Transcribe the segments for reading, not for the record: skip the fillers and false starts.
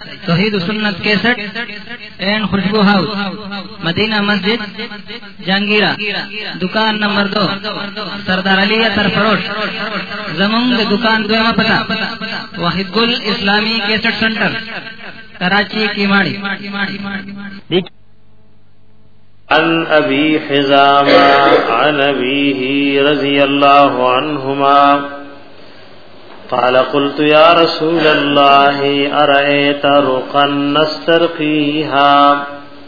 توحید سنت 61 اینڈ خوشبو ہاؤس مدینہ مسجد جہانگیرہ دکان نمبر 2 سردار علی اتر فروش زمون دکان دویمہ پتہ واحد گل اسلامی کیسٹ سنٹر کراچی کی ماڑی. عن ابي حزامة عن ابيه رضي الله عنهما قال قلت يا رسول الله أرأيت رقا نسترقيها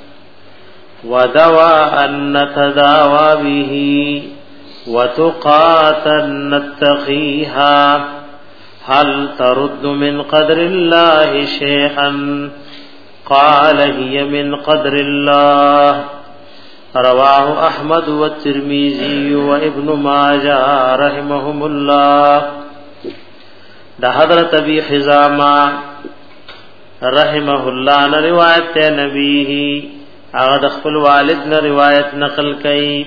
ودواء نتداوى به وتقاتا نتقيها هل ترد من قدر الله شيئا؟ قال هي من قدر الله. رواه احمد والترمذي وابن ماجه رحمهم الله. دا حضرت ابی حزامہ رحمہ اللہ نے روایت تے نبی اغد خپل والد نے روایت نقل کئی.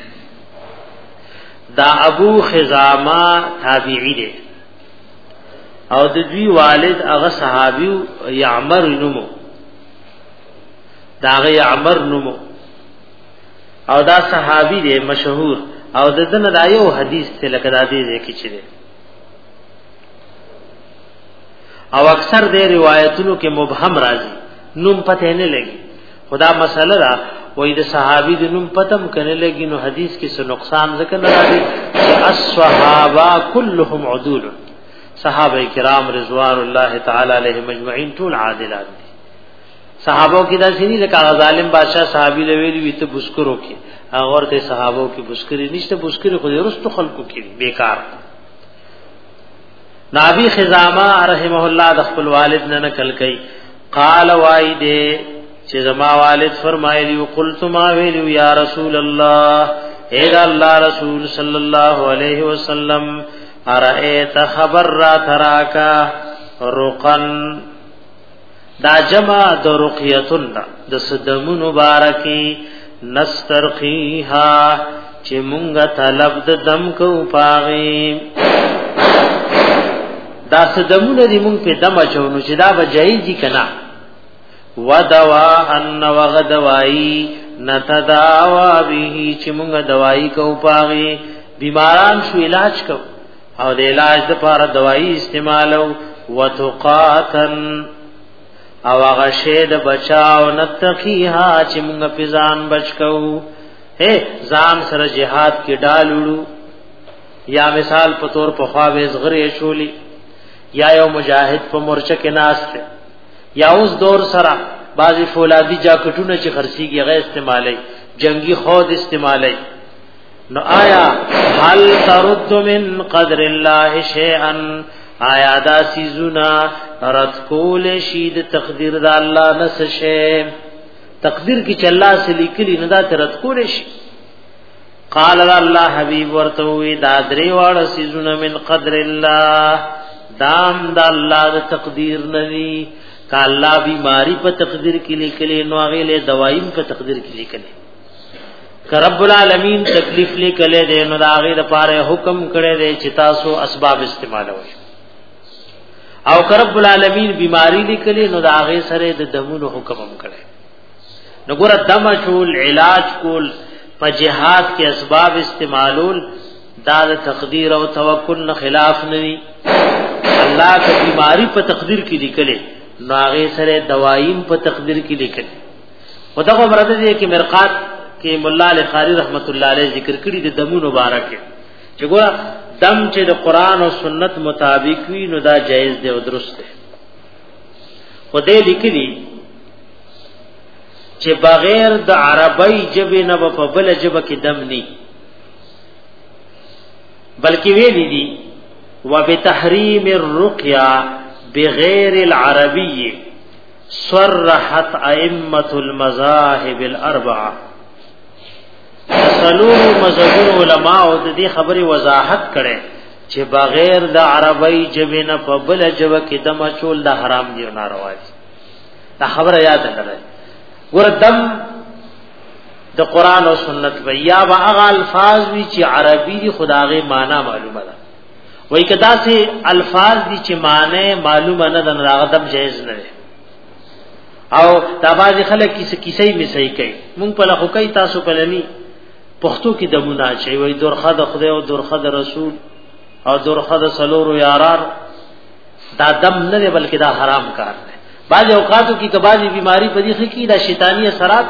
دا ابو حزامہ تابعی دے او د دوی والد اغه صحابی یعمر نمو دا غی یعمر نمو او دا صحابی دے مشهور او ددن دا یو حدیث ته لکه دا دې کې چره او اکثر دے روایتونو کې مبهم راځي نوم پته نه لګي. خدا مسئلہ را وې د صحابي د نوم پتم کنه لګي نو حدیث کې څه نقصان ذکر نه راځي. الصحابه كلهم عدول، صحابه کرام رضوان الله تعالی علیهم اجمعین ټول عادلان دي. صحابو کې دا سینی لکه ظالم بادشاہ صحابي لویلی وي ته بشکرو کې هغه ورته صحابو کې بشکری نشته، بشکری خو رستو خلقو کې بیکار. نبی خزامہ رحمہ اللہ د خپل والد نه نقل کئ قال وایده چې زما والد فرمایلی قلت ما ویلو یا رسول الله اے الله رسول صلی الله علیه وسلم ارایت خبر را تراکا رقن دا جمع د رقیتن د صدمون مبارکی نسترخیها چې مونږه طلب د دم کو پاغي دا صدمون دی مونږ په دم اچونو چې دا بجایزی کنا ودوا ان وغدوای نتداوا به چې مونږه دوايي کو پاغي بیماران شو علاج کو او د علاج لپاره دوايي استعمالو وتقاتن او هغه شه د بچاو نتقیها چې موږ په ځان بچو ځان سره jihad کې ډالوړو یا مثال په تور په خواویز غری شولی یا یو مجاهد په مورچه کې ناشته یا اوس دور سره بعضی فولادی جاکټونه چې خرسيږي غیر استعمالي جنگي خود استعمالي نو آیا هل ترد من قدر الله شيئا آیا دا سیزونا رد کول شید تقدیر دا اللہ نسشه تقدیر کی چلا سے لیکلی ندا رد کول شی قال اللہ حبیب ورتوی دا دری واړه سیزونا من قدر الله دام دا اللہ دا تقدیر ندی کا اللہ بیماری په تقدیر کی لیکلی نو هغه له دوایم په تقدیر کی لیکلی کہ رب العالمین تکلیف لیکلے دے نو دا هغه لپاره حکم کړی دی چې تاسو اسباب استعمال وکړئ او کہ رب العالمین بیماری لیکلی نو دا هغه سره د دمونو حکم هم کړی نو ګور دم چول علاج کول په جهاد کې اسباب استعمالول دا د تقدیر او توکل نه خلاف نه اللہ کا بیماری په تقدیر کې لیکلی نو هغه سره دوایم په تقدیر کې لیکلی ودغه مرده دي کې مرقات کې مولا علی قاری رحمت الله علیه ذکر کړی د دمونو مبارک چې ګور دم چې د قران او سنت مطابق وي نو دا جایز دی او درست دی. خدای لیکلی چې بغیر د عربی جبه نه په بل جبه کې دم ني بلکې ویلي دي وبتحریم الرقيه بغیر العربی صرحت ائمه المذاهب الاربعه. سلور مذهب علماء د دې خبره وضاحت کړي چې بغیر د عربی جبه نه په بل جبه کې دم چول د حرام دی او ناروا دي. دا خبره یاد کړئ. ور دم د قران او سنت بیا با هغه الفاظ وی چې عربي دي خدای معنا معلومه ده وای کدا سه الفاظ دي چې معنی معلومه نه ده راغدم جایز نه ده او دا باز خلک کیسې مسې کوي مونږ په لخوا کوي تاسو په لنی پښتو کې دمونه چي وي درخه د خدای او درخه د رسول او درخه د سلور یارار دا دم نه دی بلکې دا حرام کار دی بعض اوقاتو کې کبازي بیماری په دې کې دا شیطانی اثرات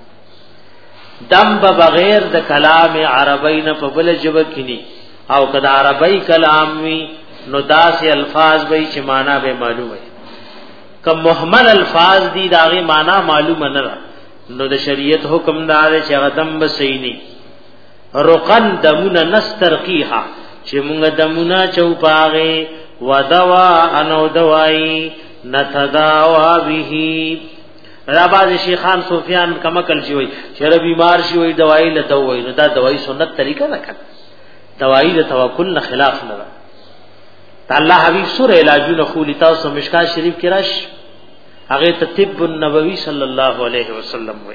دم به بغیر د کلام عربی نه په بل ژبه کې ني او کدا عربی کلام وي نو داسې الفاظ به چې معنا به معلومه وي کم محمل الفاظ دي داغه معنا معلومه نه نو د شریعت حکم دار چې غدم بسینی رقن دمونه نسترقیها چې مونږ دمونه چوپاغه ودوا انو دوای نتداوا به راباز شیخان سفیان کمکل شي وي چې بیمار شي وي دوايي له دوی نو دا دوايي سنت طریقه نه کړ دوايي د توکل نه خلاف نه الله حبیب سور علاجونه خولي تاسو مشکا شریف کې راش هغه ته طب النبوي صلی الله علیه وسلم وي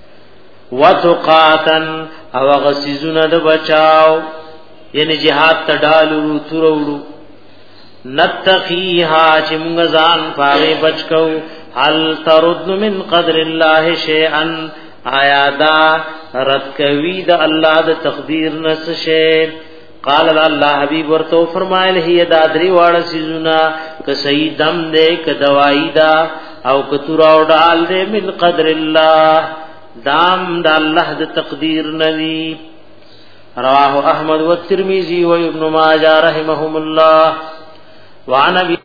وتقاتن او غسیزونه د بچاو یعنی jihad تډالو تورولو نتقیها چې موږ ځان پاره بچو هل ترد من قدر الله شیئا آیا دا رد کوي د الله د تقدیر نس شی قال الله حبیب ورته فرمایل هي دادری واړه سيزونه ک صحیح دم دې ک دوايي دا او ک تراو ډال دې من قدر الله دام د الله د تقدیر ندی رواه احمد والترمذي وابن ماجه رحمهم الله وعن ابي